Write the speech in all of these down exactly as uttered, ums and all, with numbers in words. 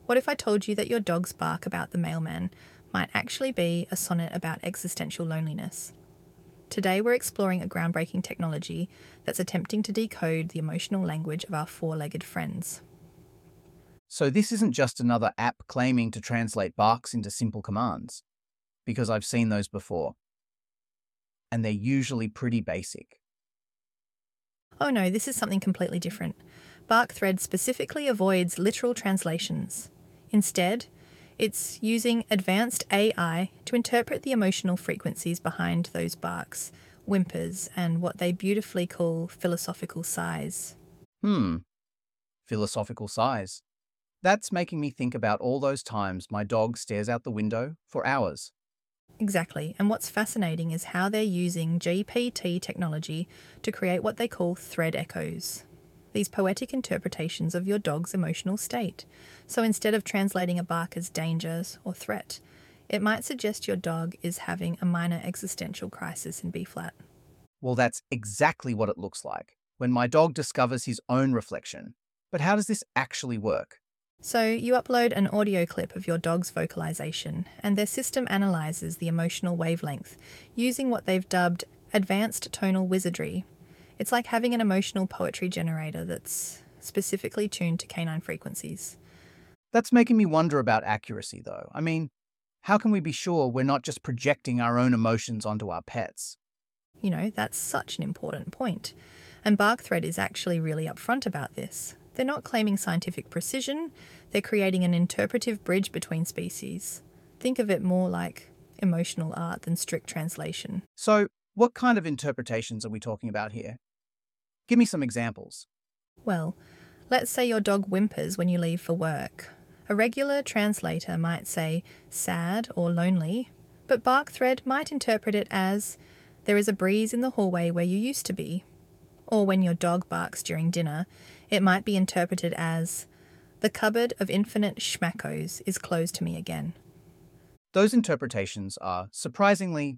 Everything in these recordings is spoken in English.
What if I told you that your dog's bark about the mailman might actually be a sonnet about existential loneliness? Today we're exploring a groundbreaking technology that's attempting to decode the emotional language of our four-legged friends. So this isn't just another app claiming to translate barks into simple commands, because I've seen those before, and they're usually pretty basic. Oh no, this is something completely different. BarkThread specifically avoids literal translations. Instead, it's using advanced A I to interpret the emotional frequencies behind those barks, whimpers, and what they beautifully call philosophical sighs. Hmm, philosophical sighs. That's making me think about all those times my dog stares out the window for hours. Exactly, and what's fascinating is how they're using G P T technology to create what they call thread echoes. These poetic interpretations of your dog's emotional state. So instead of translating a bark as dangers or threat, it might suggest your dog is having a minor existential crisis in B flat. Well, that's exactly what it looks like when my dog discovers his own reflection. But how does this actually work? So you upload an audio clip of your dog's vocalization, and their system analyzes the emotional wavelength using what they've dubbed advanced tonal wizardry. It's like having an emotional poetry generator that's specifically tuned to canine frequencies. That's making me wonder about accuracy, though. I mean, how can we be sure we're not just projecting our own emotions onto our pets? You know, that's such an important point. And BarkThread is actually really upfront about this. They're not claiming scientific precision, they're creating an interpretive bridge between species. Think of it more like emotional art than strict translation. So, what kind of interpretations are we talking about here? Give me some examples. Well, let's say your dog whimpers when you leave for work. A regular translator might say sad or lonely, but BarkThread might interpret it as there is a breeze in the hallway where you used to be. Or when your dog barks during dinner, it might be interpreted as the cupboard of infinite schmackos is closed to me again. Those interpretations are surprisingly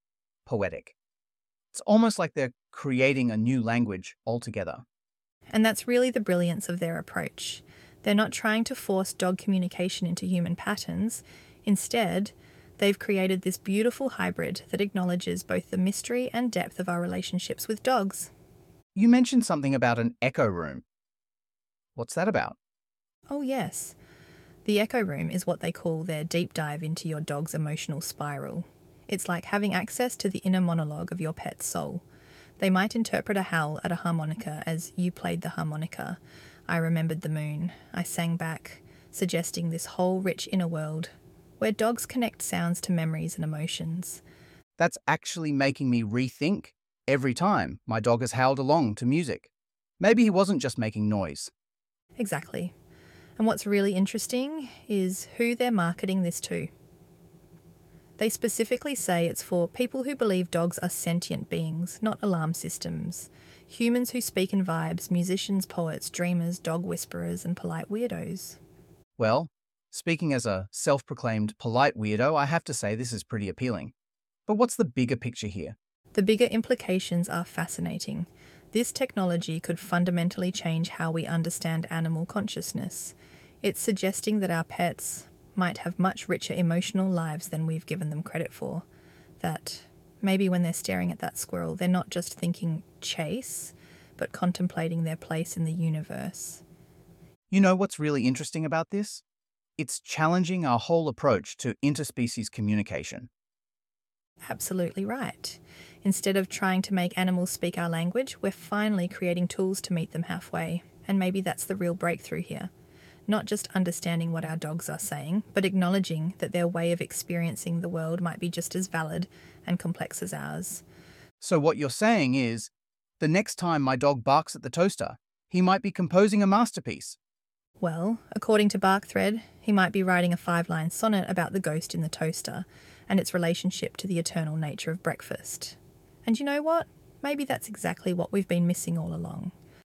poetic. It's almost like they're creating a new language altogether. And that's really the brilliance of their approach. They're not trying to force dog communication into human patterns. Instead, they've created this beautiful hybrid that acknowledges both the mystery and depth of our relationships with dogs. You mentioned something about an echo room. What's that about? Oh yes. The Echo Room is what they call their deep dive into your dog's emotional spiral. It's like having access to the inner monologue of your pet's soul. They might interpret a howl at a harmonica as you played the harmonica. I remembered the moon. I sang back, suggesting this whole rich inner world where dogs connect sounds to memories and emotions. That's actually making me rethink every time my dog has howled along to music. Maybe he wasn't just making noise. Exactly. And what's really interesting is who they're marketing this to. They specifically say it's for people who believe dogs are sentient beings, not alarm systems. Humans who speak in vibes, musicians, poets, dreamers, dog whisperers, and polite weirdos. Well, speaking as a self-proclaimed polite weirdo, I have to say this is pretty appealing. But what's the bigger picture here? The bigger implications are fascinating. This technology could fundamentally change how we understand animal consciousness. It's suggesting that our pets might have much richer emotional lives than we've given them credit for. That maybe when they're staring at that squirrel, they're not just thinking chase, but contemplating their place in the universe. You know what's really interesting about this? It's challenging our whole approach to interspecies communication. Absolutely right. Instead of trying to make animals speak our language, we're finally creating tools to meet them halfway. And maybe that's the real breakthrough here. Not just understanding what our dogs are saying, but acknowledging that their way of experiencing the world might be just as valid and complex as ours. So what you're saying is, the next time my dog barks at the toaster, he might be composing a masterpiece. Well, according to BarkThread, he might be writing a five-line sonnet about the ghost in the toaster and its relationship to the eternal nature of breakfast. And you know what? Maybe that's exactly what we've been missing all along.